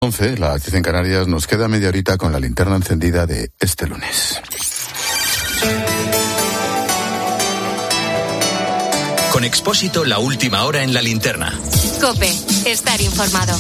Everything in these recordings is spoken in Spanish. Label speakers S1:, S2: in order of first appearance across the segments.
S1: 11, las 10 en Canarias, nos queda media horita con la linterna encendida de este lunes.
S2: Con Expósito, la última hora en la linterna.
S3: COPE, estar informado.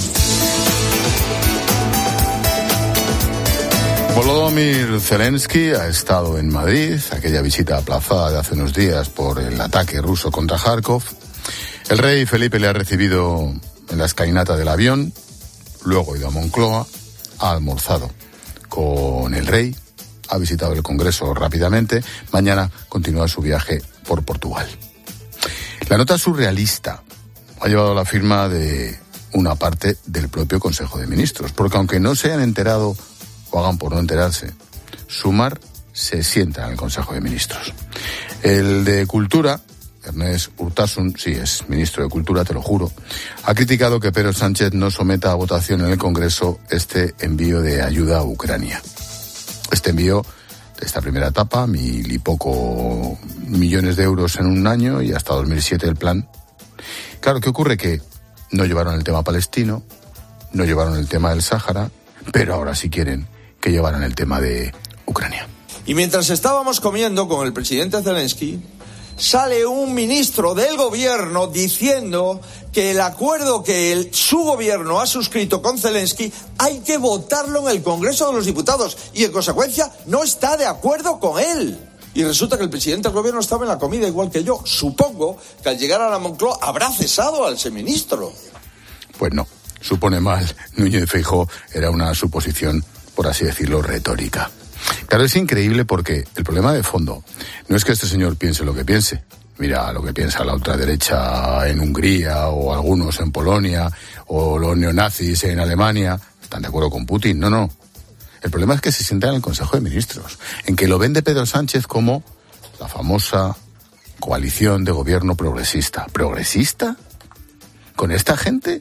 S1: Volodymyr Zelensky ha estado en Madrid, aquella visita aplazada de hace unos días por el ataque ruso contra Kharkov. El rey Felipe le ha recibido en la escalinata del avión, luego ha ido a Moncloa, ha almorzado con el rey, ha visitado el Congreso rápidamente, mañana continúa su viaje por Portugal. La nota surrealista ha llevado a la firma de una parte del propio Consejo de Ministros, porque aunque no se hayan enterado o hagan por no enterarse, Sumar se sienta en el Consejo de Ministros. El de Cultura, Ernest Urtasun, sí es ministro de Cultura, te lo juro, ha criticado que Pedro Sánchez no someta a votación en el Congreso este envío de ayuda a Ucrania. Este envío de esta primera etapa, 1.000 y poco millones de euros en un año y hasta 2007 el plan. Claro, ¿qué ocurre? Que no llevaron el tema palestino, no llevaron el tema del Sáhara, pero ahora sí quieren que llevaran el tema de Ucrania.
S4: Y mientras estábamos comiendo con el presidente Zelensky, sale un ministro del gobierno diciendo que el acuerdo que su gobierno ha suscrito con Zelensky hay que votarlo en el Congreso de los Diputados y en consecuencia no está de acuerdo con él. Y resulta que el presidente del gobierno estaba en la comida igual que yo. Supongo que al llegar a la Moncloa habrá cesado al ese ministro.
S1: Pues no, supone mal. Núñez Feijóo era una suposición, por así decirlo, retórica. Claro, es increíble porque el problema de fondo no es que este señor piense lo que piense. Mira lo que piensa la ultraderecha en Hungría o algunos en Polonia o los neonazis en Alemania. ¿Están de acuerdo con Putin? No. El problema es que se sienta en el Consejo de Ministros, en que lo vende Pedro Sánchez como la famosa coalición de gobierno progresista. ¿Progresista? ¿Con esta gente?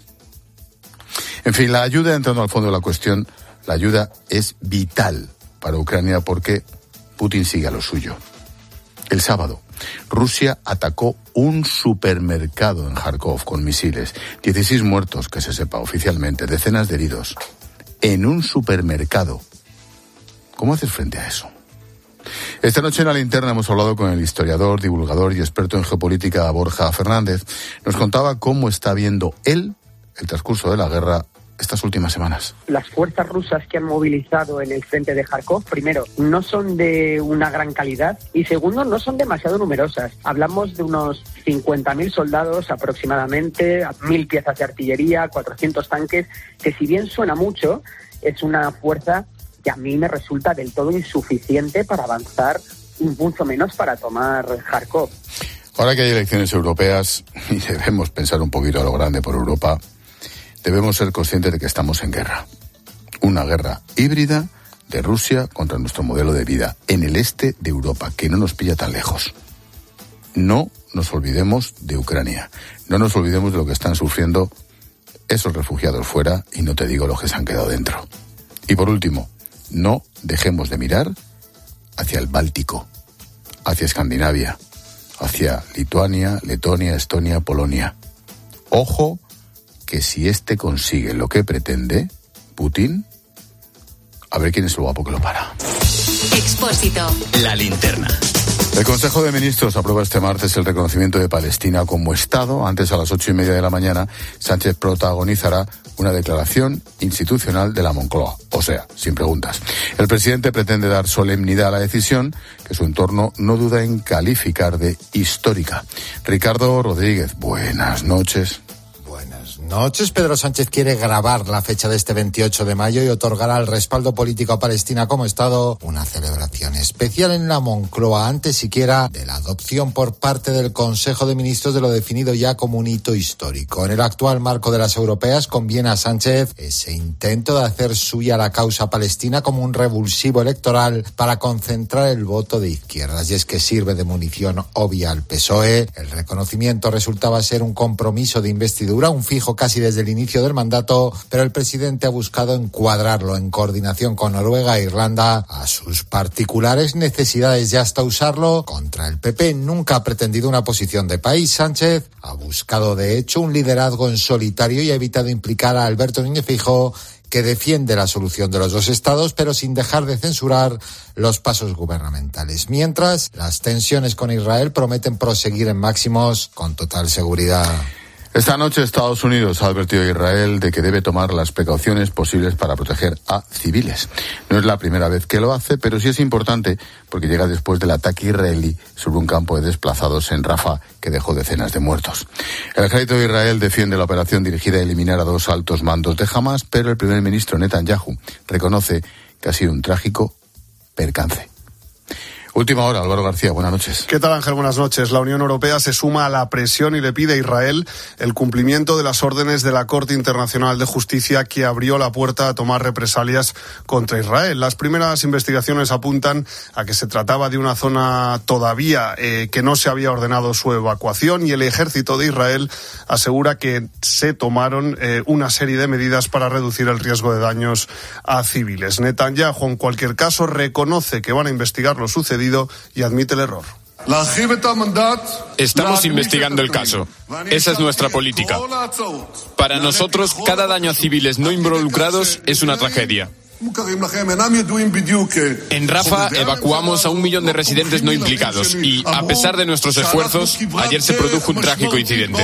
S1: En fin, la ayuda, entrando al fondo de la cuestión, la ayuda es vital para Ucrania porque Putin sigue a lo suyo. El sábado, Rusia atacó un supermercado en Kharkov con misiles. 16 muertos, que se sepa oficialmente, decenas de heridos. En un supermercado. ¿Cómo haces frente a eso? Esta noche en la linterna hemos hablado con el historiador, divulgador y experto en geopolítica Borja Fernández. Nos contaba cómo está viendo él el transcurso de la guerra estas últimas semanas.
S5: Las fuerzas rusas que han movilizado en el frente de Kharkov, primero, no son de una gran calidad y segundo, no son demasiado numerosas. Hablamos de unos 50.000 soldados aproximadamente, 1.000 piezas de artillería, 400 tanques, que si bien suena mucho, es una fuerza que a mí me resulta del todo insuficiente para avanzar y mucho menos para tomar Kharkov.
S1: Ahora que hay elecciones europeas y debemos pensar un poquito a lo grande por Europa, debemos ser conscientes de que estamos en guerra. Una guerra híbrida de Rusia contra nuestro modelo de vida en el este de Europa, que no nos pilla tan lejos. No nos olvidemos de Ucrania. No nos olvidemos de lo que están sufriendo esos refugiados fuera y no te digo los que se han quedado dentro. Y por último, no dejemos de mirar hacia el Báltico, hacia Escandinavia, hacia Lituania, Letonia, Estonia, Polonia. Ojo, que si este consigue lo que pretende, Putin, a ver quién es el guapo que lo para.
S3: Expósito.
S2: La linterna.
S1: El Consejo de Ministros aprueba este martes el reconocimiento de Palestina como Estado. Antes, a las 8:30 de la mañana, Sánchez protagonizará una declaración institucional de la Moncloa. O sea, sin preguntas. El presidente pretende dar solemnidad a la decisión, que su entorno no duda en calificar de histórica. Ricardo Rodríguez, buenas noches.
S6: Noches. Pedro Sánchez quiere grabar la fecha de este 28 de mayo y otorgará el respaldo político a Palestina como Estado una celebración especial en la Moncloa, antes siquiera de la adopción por parte del Consejo de Ministros de lo definido ya como un hito histórico. En el actual marco de las europeas conviene a Sánchez ese intento de hacer suya la causa palestina como un revulsivo electoral para concentrar el voto de izquierdas, y es que sirve de munición obvia al PSOE. El reconocimiento resultaba ser un compromiso de investidura, un fijo casi desde el inicio del mandato, pero el presidente ha buscado encuadrarlo en coordinación con Noruega e Irlanda a sus particulares necesidades y hasta usarlo contra el PP. Nunca ha pretendido una posición de país. Sánchez ha buscado de hecho un liderazgo en solitario y ha evitado implicar a Alberto Núñez Feijóo, que defiende la solución de los dos estados, pero sin dejar de censurar los pasos gubernamentales. Mientras, las tensiones con Israel prometen proseguir en máximos con total seguridad.
S1: Esta noche Estados Unidos ha advertido a Israel de que debe tomar las precauciones posibles para proteger a civiles. No es la primera vez que lo hace, pero sí es importante porque llega después del ataque israelí sobre un campo de desplazados en Rafah que dejó decenas de muertos. El ejército de Israel defiende la operación dirigida a eliminar a 2 altos mandos de Hamas, pero el primer ministro Netanyahu reconoce que ha sido un trágico percance. Última hora, Álvaro García, buenas noches.
S7: ¿Qué tal, Ángel? Buenas noches. La Unión Europea se suma a la presión y le pide a Israel el cumplimiento de las órdenes de la Corte Internacional de Justicia que abrió la puerta a tomar represalias contra Israel. Las primeras investigaciones apuntan a que se trataba de una zona todavía que no se había ordenado su evacuación y el ejército de Israel asegura que se tomaron una serie de medidas para reducir el riesgo de daños a civiles. Netanyahu, en cualquier caso, reconoce que van a investigar lo sucedido y admite el error.
S8: Estamos investigando el caso. Esa es nuestra política. Para nosotros, cada daño a civiles no involucrados es una tragedia. En Rafah evacuamos a 1 millón de residentes no implicados y, a pesar de nuestros esfuerzos, ayer se produjo un trágico incidente.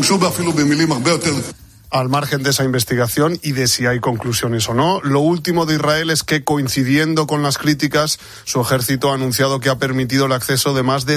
S7: Al margen de esa investigación y de si hay conclusiones o no, lo último de Israel es que, coincidiendo con las críticas, su ejército ha anunciado que ha permitido el acceso de más de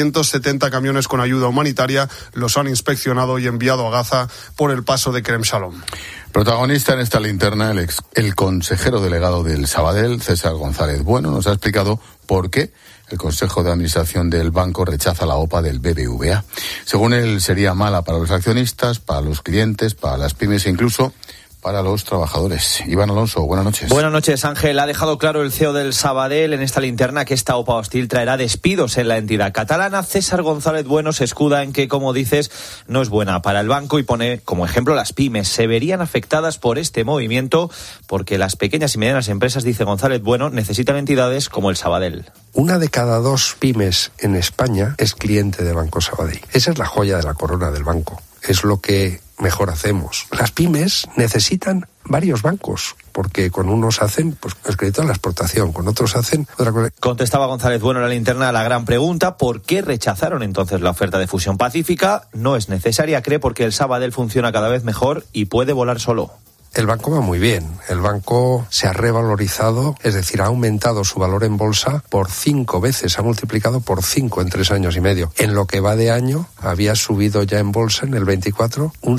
S7: 370 camiones con ayuda humanitaria. Los han inspeccionado y enviado a Gaza por el paso de Kerem Shalom.
S1: Protagonista en esta linterna, el consejero delegado del Sabadell, César González Bueno, nos ha explicado por qué el Consejo de Administración del banco rechaza la OPA del BBVA. Según él, sería mala para los accionistas, para los clientes, para las pymes e incluso para los trabajadores. Iván Alonso, buenas noches.
S9: Buenas noches, Ángel. Ha dejado claro el CEO del Sabadell en esta linterna que esta OPA hostil traerá despidos en la entidad catalana. César González Bueno se escuda en que, como dices, no es buena para el banco y pone como ejemplo las pymes. Se verían afectadas por este movimiento porque las pequeñas y medianas empresas, dice González Bueno, necesitan entidades como el Sabadell.
S10: 1 de cada 2 pymes en España es cliente de Banco Sabadell. Esa es la joya de la corona del banco. Es lo que mejor hacemos. Las pymes necesitan varios bancos, porque con unos hacen el crédito a la exportación, con otros hacen otra cosa.
S9: Contestaba González Bueno en la linterna a la gran pregunta: ¿por qué rechazaron entonces la oferta de fusión pacífica? No es necesaria, cree, porque el Sabadell funciona cada vez mejor y puede volar solo.
S10: El banco va muy bien. El banco se ha revalorizado, es decir, ha aumentado su valor en bolsa por 5 veces, ha multiplicado por 5 en 3 años y medio. En lo que va de año, había subido ya en bolsa en el 24 un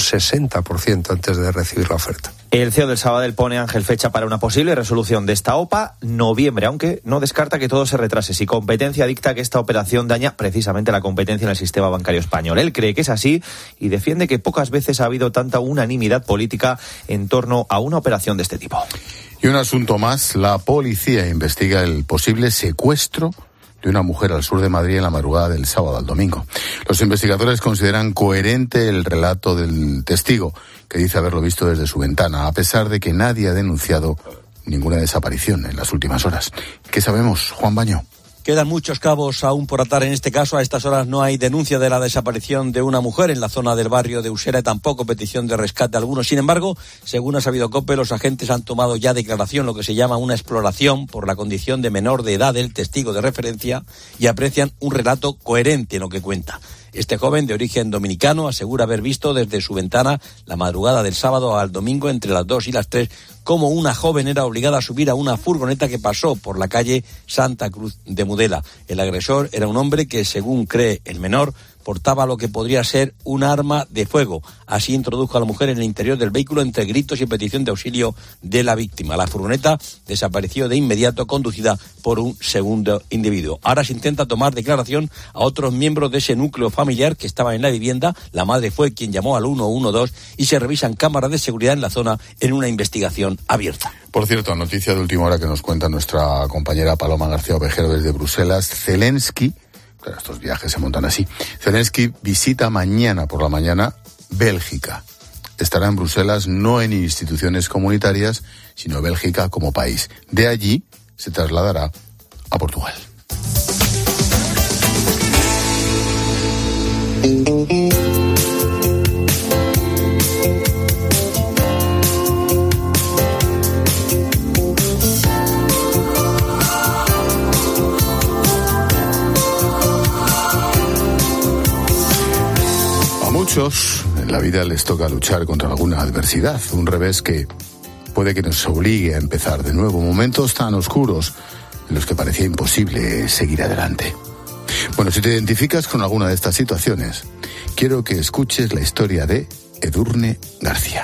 S10: 60% antes de recibir la oferta.
S9: El CEO del Sabadell pone, Ángel, fecha para una posible resolución de esta OPA, noviembre, aunque no descarta que todo se retrase si competencia dicta que esta operación daña precisamente la competencia en el sistema bancario español. Él cree que es así y defiende que pocas veces ha habido tanta unanimidad política en torno a una operación de este tipo.
S1: Y un asunto más, la policía investiga el posible secuestro de una mujer al sur de Madrid en la madrugada del sábado al domingo. Los investigadores consideran coherente el relato del testigo, que dice haberlo visto desde su ventana, a pesar de que nadie ha denunciado ninguna desaparición en las últimas horas. ¿Qué sabemos, Juan Baño?
S11: Quedan muchos cabos aún por atar en este caso. A estas horas no hay denuncia de la desaparición de una mujer en la zona del barrio de Usera y tampoco petición de rescate alguno. Sin embargo, según ha sabido COPE, los agentes han tomado ya declaración, lo que se llama una exploración por la condición de menor de edad del testigo de referencia, y aprecian un relato coherente en lo que cuenta. Este joven, de origen dominicano, asegura haber visto desde su ventana la madrugada del sábado al domingo entre las 2 y las 3 cómo una joven era obligada a subir a una furgoneta que pasó por la calle Santa Cruz de Mudela. El agresor era un hombre que, según cree el menor, portaba lo que podría ser un arma de fuego. Así introdujo a la mujer en el interior del vehículo entre gritos y petición de auxilio de la víctima. La furgoneta desapareció de inmediato, conducida por un segundo individuo. Ahora se intenta tomar declaración a otros miembros de ese núcleo familiar que estaban en la vivienda. La madre fue quien llamó al 112 y se revisan cámaras de seguridad en la zona en una investigación abierta.
S1: Por cierto, noticia de última hora que nos cuenta nuestra compañera Paloma García Ovejero desde Bruselas. Zelensky, claro, estos viajes se montan así. Zelensky visita mañana por la mañana Bélgica. Estará en Bruselas no en instituciones comunitarias, sino Bélgica como país. De allí se trasladará a Portugal. muchos en la vida les toca luchar contra alguna adversidad, un revés que puede que nos obligue a empezar de nuevo, momentos tan oscuros en los que parecía imposible seguir adelante. Bueno, si te identificas con alguna de estas situaciones, quiero que escuches la historia de Edurne García.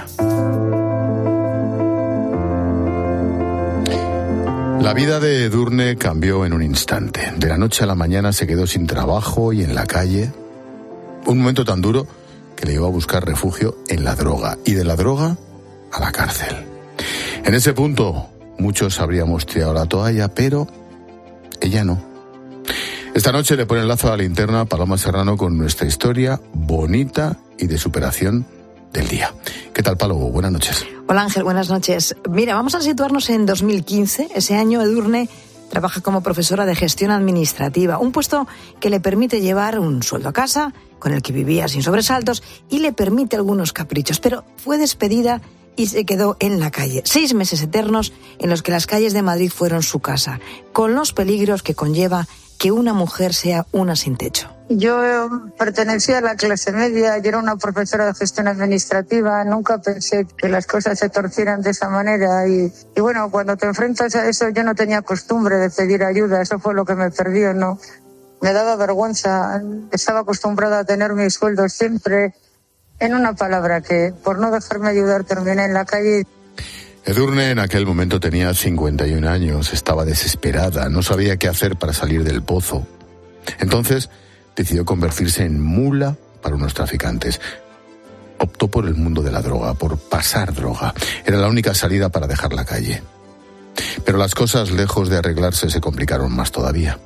S1: La vida de Edurne cambió en un instante. De la noche a la mañana se quedó sin trabajo y en la calle. Un momento tan duro que le llevó a buscar refugio en la droga, y de la droga a la cárcel. En ese punto muchos habríamos tirado la toalla, pero ella no. Esta noche le pone el lazo a la linterna Paloma Serrano con nuestra historia bonita y de superación del día. ¿Qué tal, Palo? Buenas noches.
S12: Hola, Ángel, buenas noches. Mira, vamos a situarnos en 2015. Ese año Edurne trabaja como profesora de gestión administrativa, un puesto que le permite llevar un sueldo a casa, con el que vivía sin sobresaltos, y le permite algunos caprichos, pero fue despedida y se quedó en la calle. 6 meses eternos en los que las calles de Madrid fueron su casa, con los peligros que conlleva que una mujer sea una sin techo.
S13: Yo pertenecía a la clase media, yo era una profesora de gestión administrativa, nunca pensé que las cosas se torcieran de esa manera y bueno, cuando te enfrentas a eso yo no tenía costumbre de pedir ayuda, eso fue lo que me perdió, ¿no? Me daba vergüenza, estaba acostumbrada a tener mis sueldos siempre, en una palabra que por no dejarme ayudar terminé en la calle.
S1: Edurne en aquel momento tenía 51 años, estaba desesperada, no sabía qué hacer para salir del pozo. Entonces decidió convertirse en mula para unos traficantes. Optó por el mundo de la droga, por pasar droga. Era la única salida para dejar la calle. Pero las cosas, lejos de arreglarse, se complicaron más todavía.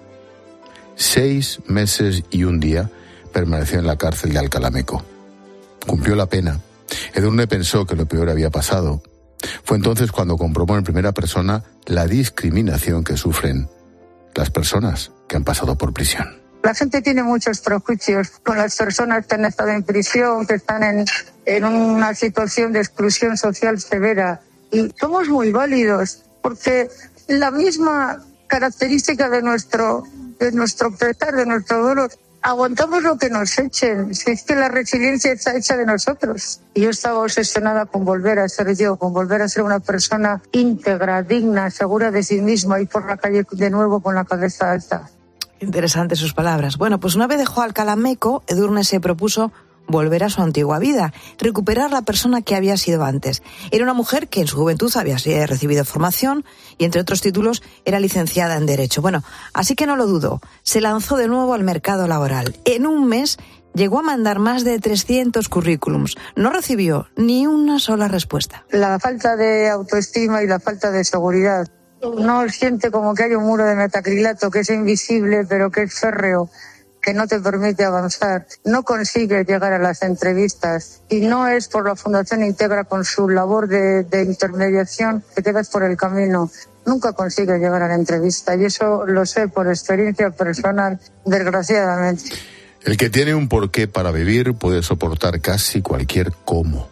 S1: 6 meses y un día permaneció en la cárcel de Alcalameco. Cumplió la pena. Edurne pensó que lo peor había pasado. Fue entonces cuando comprobó en primera persona la discriminación que sufren las personas que han pasado por prisión.
S13: La gente tiene muchos prejuicios con las personas que han estado en prisión, que están en una situación de exclusión social severa. Y somos muy válidos, porque la misma característica de nuestro pesar, de nuestro dolor, aguantamos lo que nos echen, si es que la resiliencia está hecha de nosotros. Y yo estaba obsesionada con volver a ser yo, con volver a ser una persona íntegra, digna, segura de sí misma, y por la calle de nuevo con la cabeza alta.
S12: Interesantes sus palabras. Bueno, pues una vez dejó Alcalameco, Edurne se propuso volver a su antigua vida, recuperar la persona que había sido antes. Era una mujer que en su juventud había recibido formación y, entre otros títulos, era licenciada en Derecho. Bueno, así que no lo dudó. Se lanzó de nuevo al mercado laboral. En un mes llegó a mandar más de 300 currículums. No recibió ni una sola respuesta.
S13: La falta de autoestima y la falta de seguridad. Uno siente como que hay un muro de metacrilato que es invisible, pero que es férreo, que no te permite avanzar. No consigues llegar a las entrevistas y no es por la Fundación Integra con su labor de intermediación que te vas por el camino. Nunca consigues llegar a la entrevista y eso lo sé por experiencia personal, desgraciadamente.
S1: El que tiene un porqué para vivir puede soportar casi cualquier cómo.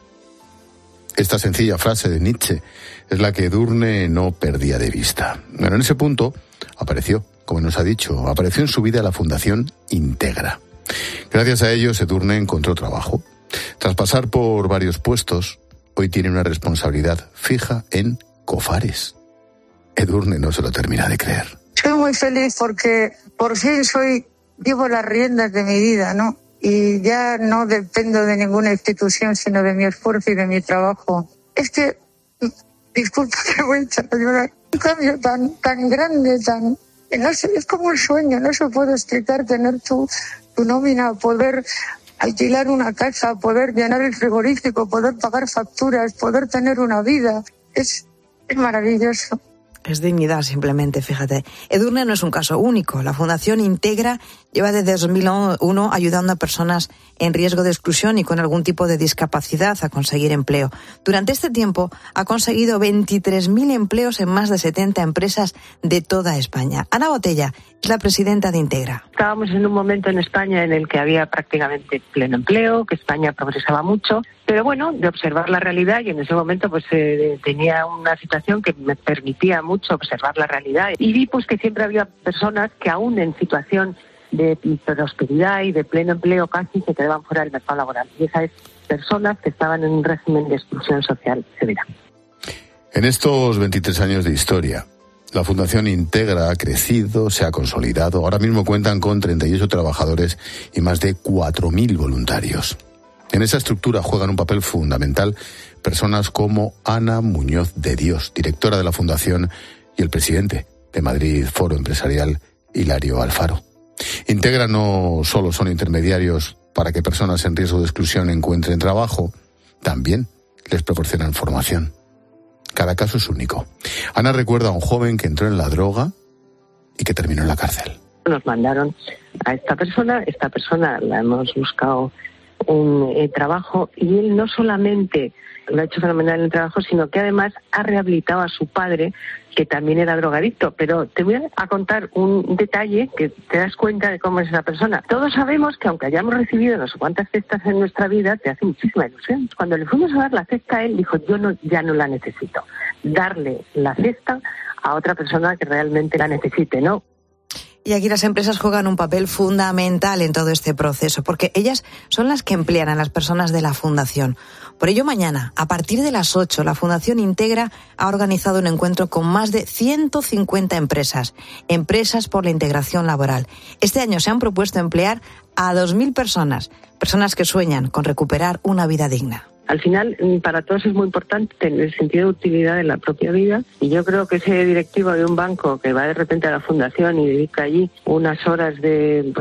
S1: Esta sencilla frase de Nietzsche es la que Edurne no perdía de vista. Bueno, en ese punto apareció, como nos ha dicho, apareció en su vida la Fundación Integra. Gracias a ellos, Edurne encontró trabajo. Tras pasar por varios puestos, hoy tiene una responsabilidad fija en Cofares. Edurne no se lo termina de creer.
S13: Soy muy feliz porque por fin llevo las riendas de mi vida, ¿no? Y ya no dependo de ninguna institución, sino de mi esfuerzo y de mi trabajo. Es que, disculpa que voy a echar a llorar, un cambio tan grande, no sé, es como un sueño, no se puede explicar tener tu nómina, poder alquilar una casa, poder llenar el frigorífico, poder pagar facturas, poder tener una vida. Es maravilloso.
S12: Es dignidad, simplemente, fíjate. Edurne no es un caso único. La Fundación Integra lleva desde 2001 ayudando a personas en riesgo de exclusión y con algún tipo de discapacidad a conseguir empleo. Durante este tiempo ha conseguido 23.000 empleos en más de 70 empresas de toda España. Ana Botella es la presidenta de Integra.
S5: Estábamos en un momento en España en el que había prácticamente pleno empleo, que España progresaba mucho, pero bueno, de observar la realidad, y en ese momento pues tenía una situación que me permitía mucho observar la realidad y vi pues que siempre había personas que aún en situación de prosperidad y de pleno empleo casi se quedaban fuera del mercado laboral. Y esas personas que estaban en un régimen de exclusión social severa.
S1: En estos 23 años de historia, la Fundación Integra ha crecido, se ha consolidado. Ahora mismo cuentan con 38 trabajadores y más de 4.000 voluntarios. En esa estructura juegan un papel fundamental personas como Ana Muñoz de Dios, directora de la Fundación, y el presidente de Madrid Foro Empresarial, Hilario Alfaro. Integra no solo son intermediarios para que personas en riesgo de exclusión encuentren trabajo, también les proporcionan formación. Cada caso es único. Ana recuerda a un joven que entró en la droga y que terminó en la cárcel.
S5: Nos mandaron a esta persona la hemos buscado un trabajo y él no solamente lo ha hecho fenomenal en el trabajo, sino que además ha rehabilitado a su padre, que también era drogadicto. Pero te voy a contar un detalle que te das cuenta de cómo es esa persona. Todos sabemos que aunque hayamos recibido no sé cuántas cestas en nuestra vida, te hace muchísima ilusión. Cuando le fuimos a dar la cesta, él dijo, ya no la necesito. Darle la cesta a otra persona que realmente la necesite, ¿no?
S12: Y aquí las empresas juegan un papel fundamental en todo este proceso, porque ellas son las que emplean a las personas de la Fundación. Por ello, mañana, a partir de las 8, la Fundación Integra ha organizado un encuentro con más de 150 empresas por la integración laboral. Este año se han propuesto emplear a 2.000 personas que sueñan con recuperar una vida digna.
S5: Al final, para todos es muy importante tener el sentido de utilidad de la propia vida, y yo creo que ese directivo de un banco que va de repente a la fundación y dedica allí unas horas de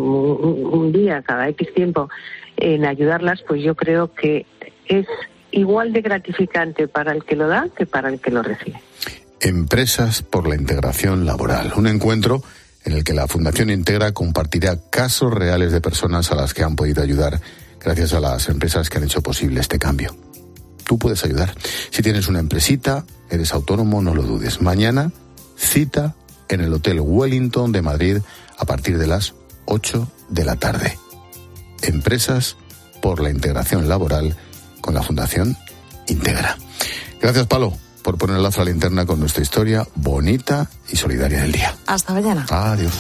S5: un día cada X tiempo en ayudarlas, pues yo creo que es igual de gratificante para el que lo da que para el que lo recibe.
S1: Empresas por la integración laboral, un encuentro en el que la Fundación Integra compartirá casos reales de personas a las que han podido ayudar gracias a las empresas que han hecho posible este cambio. Tú puedes ayudar. Si tienes una empresita, eres autónomo, no lo dudes. Mañana, cita en el Hotel Wellington de Madrid a partir de las 8 de la tarde. Empresas por la integración laboral con la Fundación Integra. Gracias, Palo, por poner el lazo a la linterna con nuestra historia bonita y solidaria del día.
S12: Hasta mañana.
S1: Adiós.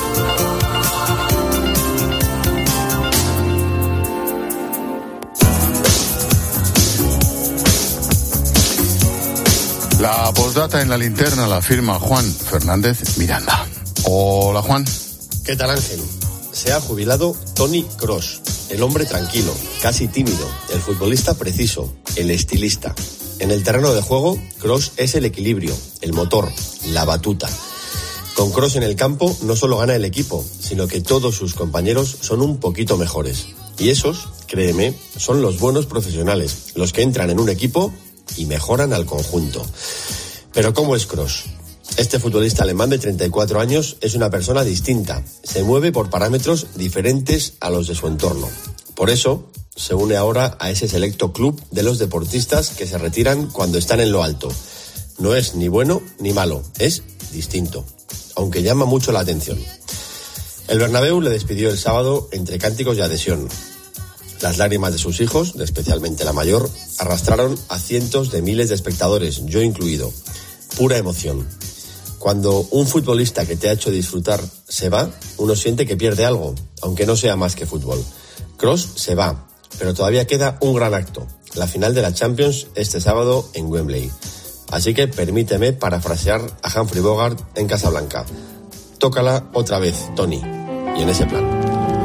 S1: La postdata en la linterna la firma Juan Fernández Miranda. Hola, Juan.
S14: ¿Qué tal, Ángel? Se ha jubilado Toni Kroos, el hombre tranquilo, casi tímido, el futbolista preciso, el estilista. En el terreno de juego, Kroos es el equilibrio, el motor, la batuta. Con Kroos en el campo no solo gana el equipo, sino que todos sus compañeros son un poquito mejores. Y esos, créeme, son los buenos profesionales, los que entran en un equipo y mejoran al conjunto. Pero ¿cómo es Kroos? Este futbolista alemán de 34 años es una persona distinta, se mueve por parámetros diferentes a los de su entorno. Por eso, se une ahora a ese selecto club de los deportistas que se retiran cuando están en lo alto. No es ni bueno ni malo, es distinto, aunque llama mucho la atención. El Bernabéu le despidió el sábado entre cánticos y adhesión. Las lágrimas de sus hijos, especialmente la mayor, arrastraron a cientos de miles de espectadores, yo incluido. Pura emoción. Cuando un futbolista que te ha hecho disfrutar se va, uno siente que pierde algo, aunque no sea más que fútbol. Kroos se va, pero todavía queda un gran acto, la final de la Champions este sábado en Wembley. Así que permíteme parafrasear a Humphrey Bogart en Casablanca. Tócala otra vez, Toni, y en ese plan.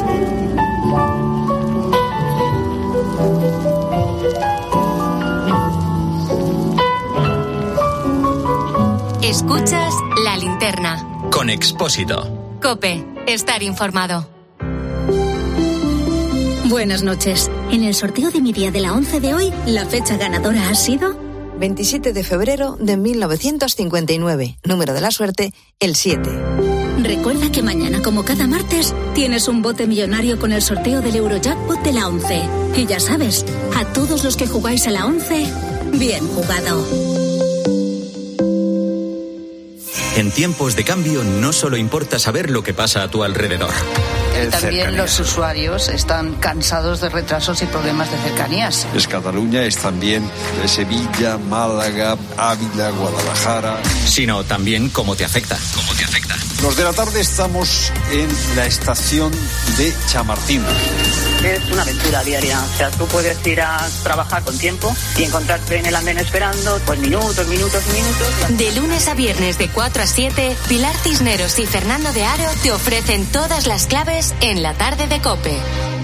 S3: Escuchas La Linterna.
S2: Con Expósito.
S3: COPE. Estar informado.
S15: Buenas noches. En el sorteo de mi día de la 11 de hoy, la fecha ganadora ha sido
S12: 27 de febrero de 1959. Número de la suerte, el 7.
S15: Recuerda que mañana, como cada martes, tienes un bote millonario con el sorteo del Eurojackpot de la 11. Y ya sabes, a todos los que jugáis a la 11, bien jugado.
S2: En tiempos de cambio no solo importa saber lo que pasa a tu alrededor.
S16: También los usuarios están cansados de retrasos y problemas de cercanías.
S17: Es Cataluña, es también Sevilla, Málaga, Ávila, Guadalajara.
S2: Sino también cómo te afecta.
S17: Los de la tarde estamos en la estación de Chamartín.
S5: Es una aventura diaria. O sea, tú puedes ir a trabajar con tiempo y encontrarte en el andén esperando, pues minutos.
S3: De lunes a viernes de 4 a 7, Pilar Cisneros y Fernando de Aro te ofrecen todas las claves en la tarde de COPE.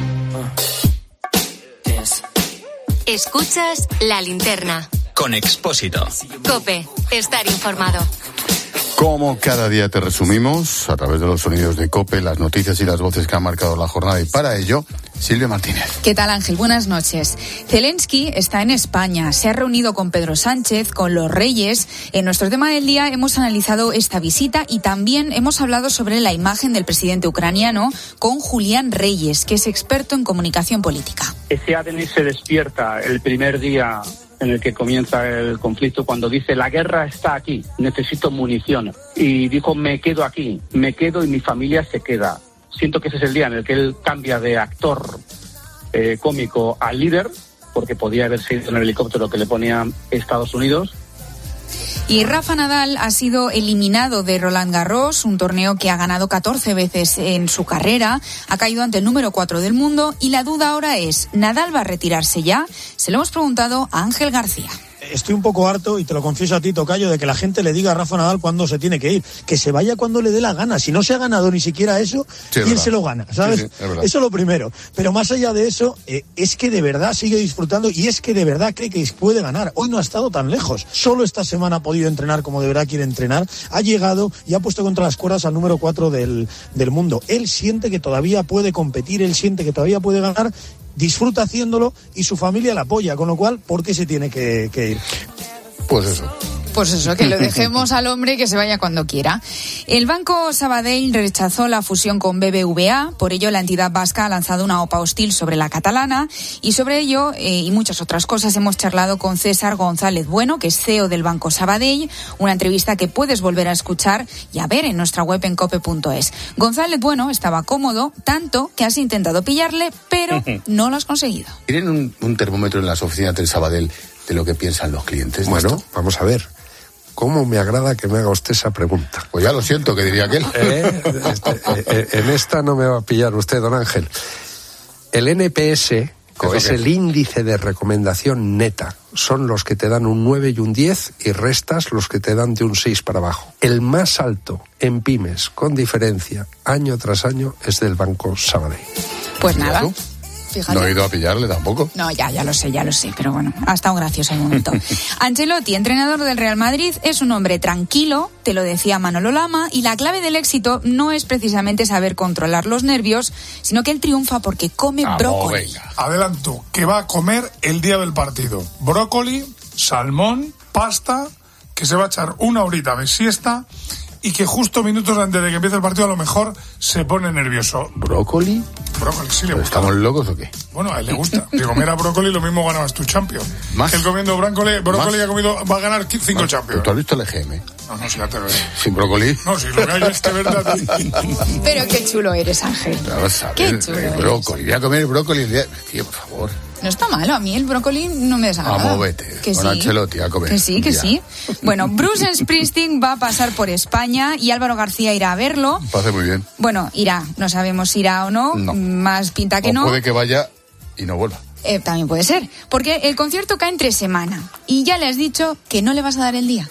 S3: Escuchas La Linterna.
S2: Con Expósito.
S3: COPE. Estar informado.
S1: Como cada día te resumimos, a través de los sonidos de COPE, las noticias y las voces que han marcado la jornada. Y para ello, Silvia Martínez.
S18: ¿Qué tal, Ángel? Buenas noches. Zelensky está en España. Se ha reunido con Pedro Sánchez, con los Reyes. En nuestro tema del día hemos analizado esta visita y también hemos hablado sobre la imagen del presidente ucraniano con Julián Reyes, que es experto en comunicación política.
S19: Ese ADN se despierta el primer día en el que comienza el conflicto, cuando dice la guerra está aquí, necesito munición. Y dijo, me quedo aquí, me quedo y mi familia se queda. Siento que ese es el día en el que él cambia de actor cómico a líder, porque podía haber sido en el helicóptero que le ponía Estados Unidos.
S18: Y Rafa Nadal ha sido eliminado de Roland Garros, un torneo que ha ganado 14 veces en su carrera. Ha caído ante el número 4 del mundo y la duda ahora es, ¿Nadal va a retirarse ya? Se lo hemos preguntado a Ángel García.
S20: Estoy un poco harto, y te lo confieso a ti, tocayo, de que la gente le diga a Rafa Nadal cuándo se tiene que ir. Que se vaya cuando le dé la gana. Si no se ha ganado ni siquiera eso, sí, ¿quién se lo gana? ¿Sabes? Sí, eso es lo primero. Pero más allá de eso, es que de verdad sigue disfrutando y es que de verdad cree que puede ganar. Hoy no ha estado tan lejos. Solo esta semana ha podido entrenar como de verdad quiere entrenar. Ha llegado y ha puesto contra las cuerdas al número 4 del mundo. Él siente que todavía puede competir, él siente que todavía puede ganar, disfruta haciéndolo y su familia la apoya. Con lo cual, ¿por qué se tiene que ir?
S18: Pues eso, que lo dejemos al hombre y que se vaya cuando quiera. El Banco Sabadell rechazó la fusión con BBVA, por ello la entidad vasca ha lanzado una OPA hostil sobre la catalana y sobre ello y muchas otras cosas hemos charlado con César González Bueno, que es CEO del Banco Sabadell, una entrevista que puedes volver a escuchar y a ver en nuestra web en cope.es. González Bueno estaba cómodo, tanto que has intentado pillarle, pero no lo has conseguido.
S1: ¿Tienen un termómetro en las oficinas del Sabadell de lo que piensan los clientes?
S10: Bueno, vamos a ver. ¿Cómo me agrada que me haga usted esa pregunta?
S1: Pues ya lo siento, que diría aquel.
S10: En esta no me va a pillar usted, don Ángel. El NPS, es el índice de recomendación neta. Son los que te dan un 9 y un 10 y restas los que te dan de un 6 para abajo. El más alto en pymes, con diferencia, año tras año, es del Banco Sabadell.
S18: Pues nada. Fíjate.
S1: No he ido a pillarle tampoco.
S18: No, ya lo sé, pero bueno, ha estado gracioso el momento. Ancelotti, entrenador del Real Madrid, es un hombre tranquilo, te lo decía Manolo Lama, y la clave del éxito no es precisamente saber controlar los nervios, sino que él triunfa porque come brócoli.
S21: Venga. Adelanto, que va a comer el día del partido. Brócoli, salmón, pasta, que se va a echar una horita de siesta y que justo minutos antes de que empiece el partido a lo mejor se pone nervioso.
S1: ¿Brócoli?
S21: Brócoli, sí le gusta.
S1: ¿Estamos locos o qué?
S21: Bueno, a él le gusta. De comer a brócoli lo mismo ganabas tu Champions. ¿Más? Él comiendo brócoli ha comido, va a ganar 5 Champions.
S1: ¿Tú has visto el EGM?
S21: No, si ya te veo.
S1: ¿Sin brócoli?
S21: No, si lo que hay es que verdad.
S18: Pero qué chulo eres, Ángel.
S1: Qué chulo eres. Brócoli, voy a comer brócoli. Tío, por favor.
S18: No está malo, a mí el brócoli no me desagrada.
S1: Vamos, vete,
S18: que
S1: con
S18: sí.
S1: Ancelotti a comer.
S18: Que sí. Bueno, Bruce Springsteen va a pasar por España y Álvaro García irá a verlo.
S1: Pase muy bien.
S18: Bueno, irá, no sabemos si irá o no, más pinta que
S1: o
S18: no.
S1: Puede que vaya y no vuelva.
S18: También puede ser, porque el concierto cae entre semana y ya le has dicho que no le vas a dar el día.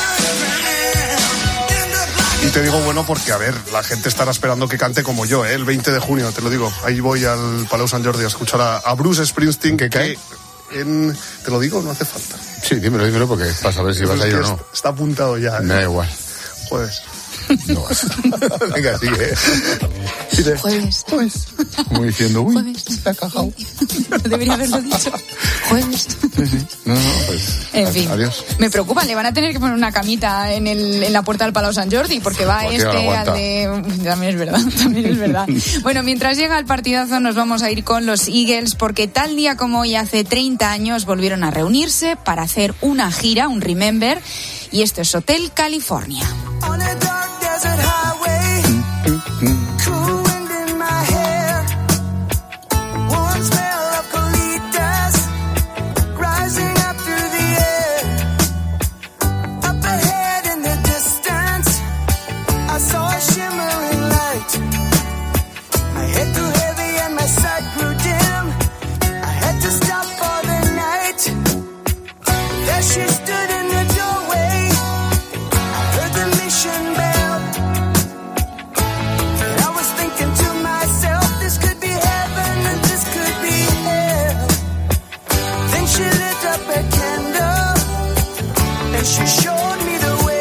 S7: Y te digo bueno porque, a ver, la gente estará esperando que cante como yo, el 20 de junio, te lo digo. Ahí voy al Palau Sant Jordi a escuchar a Bruce Springsteen, que cae te lo digo, no hace falta.
S1: Sí, dímelo, porque para saber si vas a ir o no.
S7: Está apuntado ya.
S1: Me da igual.
S7: Jueves.
S1: No vas. Venga, sigue.
S18: Jueves.
S1: Como diciendo, uy,
S18: jueves.
S1: Está cagado.
S18: Debería haberlo dicho. Jueves.
S1: Sí. No, pues.
S18: En fin.
S1: Adiós.
S18: Me preocupa, le van a tener que poner una camita en la puerta del Palau Sant Jordi, porque va al de... También es verdad. Bueno, mientras llega el partidazo nos vamos a ir con los Eagles, porque tal día como hoy hace 30 años volvieron a reunirse para hacer una gira, un Remember, y esto es Hotel California.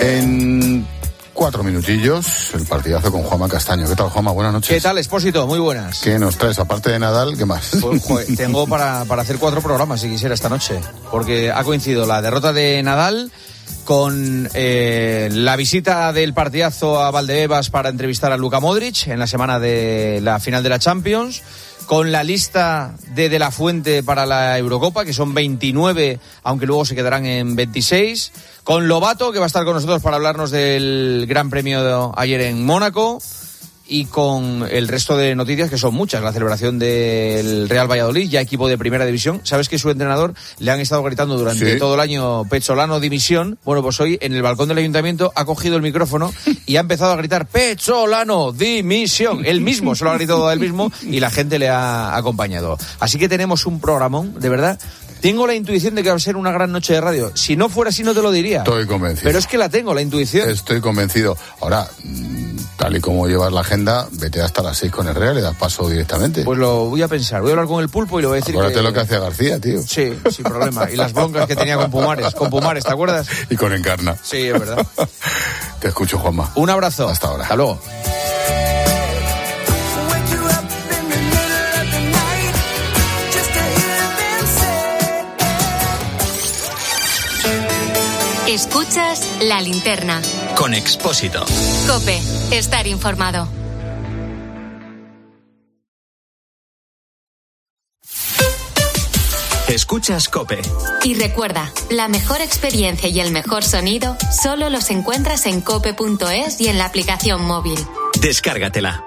S1: En 4 minutillos, el partidazo con Juanma Castaño. ¿Qué tal, Juanma? Buenas noches.
S4: ¿Qué tal, Expósito? Muy buenas.
S1: ¿Qué nos traes? Aparte de Nadal, ¿qué más?
S4: Pues, joder, tengo para hacer 4 programas, si quisiera, esta noche. Porque ha coincidido la derrota de Nadal con la visita del partidazo a Valdebebas para entrevistar a Luka Modric en la semana de la final de la Champions, con la lista de la Fuente para la Eurocopa, que son 29, aunque luego se quedarán en 26, con Lobato, que va a estar con nosotros para hablarnos del Gran Premio de ayer en Mónaco, y con el resto de noticias, que son muchas. La celebración del Real Valladolid, ya equipo de primera división. ¿Sabes que su entrenador le han estado gritando durante todo el año Pezzolano dimisión? Bueno, pues hoy en el balcón del ayuntamiento ha cogido el micrófono y ha empezado a gritar Pezzolano dimisión. Él mismo se lo ha gritado a él mismo y la gente le ha acompañado. Así que tenemos un programón, de verdad. Tengo la intuición de que va a ser una gran noche de radio. Si no fuera así, no te lo diría.
S1: Estoy convencido.
S4: Pero es que la tengo, la intuición.
S1: Estoy convencido. Ahora, tal y como llevas la agenda, vete hasta las 6 con Herrera, le das paso directamente.
S4: Pues lo voy a pensar. Voy a hablar con el Pulpo y le voy a decir
S1: Acuérdate lo que hacía García, tío.
S4: Sí, sin problema. Y las broncas que tenía con Pumares, ¿te acuerdas?
S1: Y con Encarna.
S4: Sí, es verdad.
S1: Te escucho, Juanma.
S4: Un abrazo.
S1: Hasta ahora.
S4: Hasta luego.
S3: Escuchas La Linterna.
S2: Con Expósito.
S3: COPE. Estar informado.
S2: Escuchas COPE.
S3: Y recuerda, la mejor experiencia y el mejor sonido solo los encuentras en cope.es y en la aplicación móvil.
S2: Descárgatela.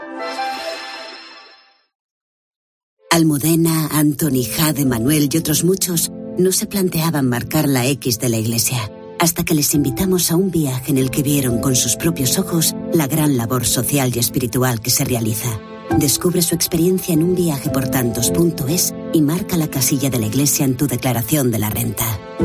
S22: Almudena, Antoni, Jade, Manuel y otros muchos no se planteaban marcar la X de la Iglesia, hasta que les invitamos a un viaje en el que vieron con sus propios ojos la gran labor social y espiritual que se realiza. Descubre su experiencia en unviajeportantos.es y marca la casilla de la Iglesia en tu declaración de la renta.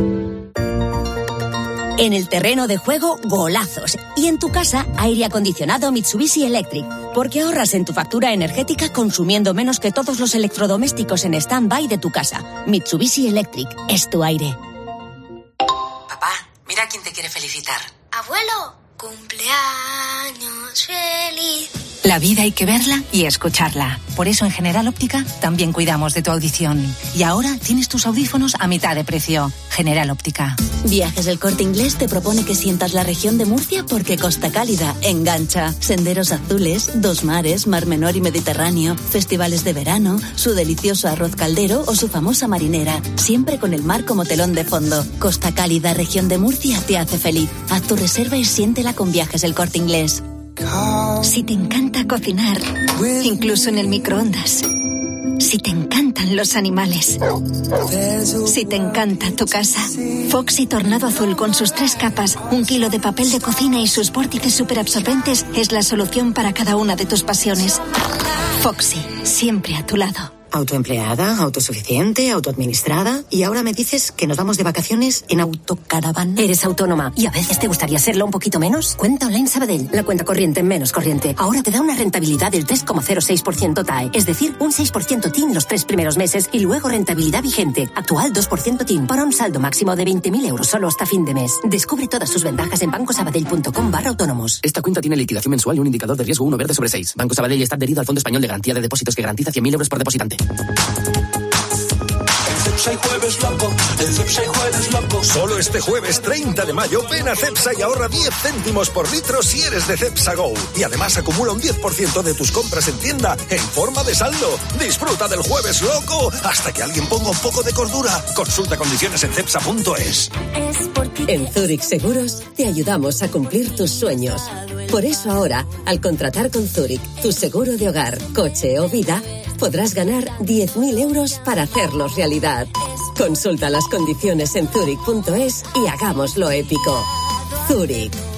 S23: En el terreno de juego, golazos. Y en tu casa, aire acondicionado Mitsubishi Electric. Porque ahorras en tu factura energética consumiendo menos que todos los electrodomésticos en stand-by de tu casa. Mitsubishi Electric es tu aire.
S24: Papá, mira quién te quiere felicitar.
S25: Abuelo, cumpleaños feliz.
S23: La vida hay que verla y escucharla. Por eso en General Óptica también cuidamos de tu audición. Y ahora tienes tus audífonos a mitad de precio. General Óptica.
S22: Viajes del Corte Inglés te propone que sientas la región de Murcia porque Costa Cálida engancha. Senderos azules, 2 mares, Mar Menor y Mediterráneo, festivales de verano, su delicioso arroz caldero o su famosa marinera. Siempre con el mar como telón de fondo. Costa Cálida, región de Murcia, te hace feliz. Haz tu reserva y siéntela con Viajes del Corte Inglés.
S23: Si te encanta cocinar, incluso en el microondas. Si te encantan los animales. Si te encanta tu casa. Foxy Tornado Azul con sus 3 capas, 1 kilo de papel de cocina y sus vórtices superabsorbentes es la solución para cada una de tus pasiones. Foxy, siempre a tu lado.
S24: Autoempleada, autosuficiente, autoadministrada. Y ahora me dices que nos vamos de vacaciones en autocaravana.
S23: Eres autónoma y a veces te gustaría serlo un poquito menos. Cuenta Online Sabadell, la cuenta corriente menos corriente. Ahora te da una rentabilidad del 3,06% TAE. Es decir, un 6% TIN los 3 primeros meses y luego rentabilidad vigente. Actual 2% TIN para un saldo máximo de 20.000 euros solo hasta fin de mes. Descubre todas sus ventajas en bancosabadell.com/autónomos.
S26: Esta cuenta tiene liquidación mensual y un indicador de riesgo 1 verde sobre 6. Banco Sabadell está adherido al Fondo Español de Garantía de Depósitos que garantiza 100.000 euros por depositante.
S27: Solo este jueves 30 de mayo ven a Cepsa y ahorra 10 céntimos por litro si eres de Cepsa Go. Y además acumula un 10% de tus compras en tienda en forma de saldo. Disfruta del jueves loco hasta que alguien ponga un poco de cordura. Consulta condiciones en cepsa.es.
S28: En Zurich Seguros te ayudamos a cumplir tus sueños. Por eso ahora, al contratar con Zurich tu seguro de hogar, coche o vida, podrás ganar 10.000 euros para hacerlos realidad. Consulta las condiciones en Zurich.es y hagámoslo épico. Zurich.